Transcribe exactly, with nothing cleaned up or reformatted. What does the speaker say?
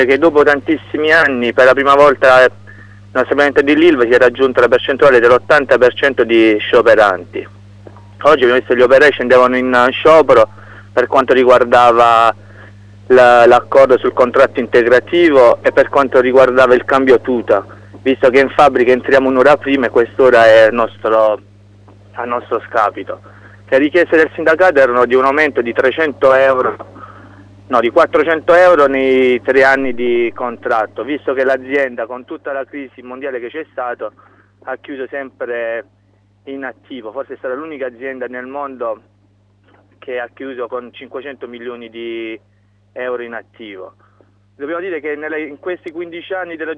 che dopo tantissimi anni per la prima volta nel stabilimento di Lilva si è raggiunta la percentuale dell'ottanta per cento di scioperanti. Oggi abbiamo visto che gli operai scendevano in sciopero per quanto riguardava l'accordo sul contratto integrativo e per quanto riguardava il cambio tuta, visto che in fabbrica entriamo un'ora prima e quest'ora è a nostro, a nostro scapito. Le richieste del sindacato erano di un aumento di trecento euro, no, di quattrocento euro nei tre anni di contratto, visto che l'azienda con tutta la crisi mondiale che c'è stato ha chiuso sempre in attivo, forse è stata l'unica azienda nel mondo che ha chiuso con cinquecento milioni di euro in attivo. Dobbiamo dire che nelle, in questi quindici anni della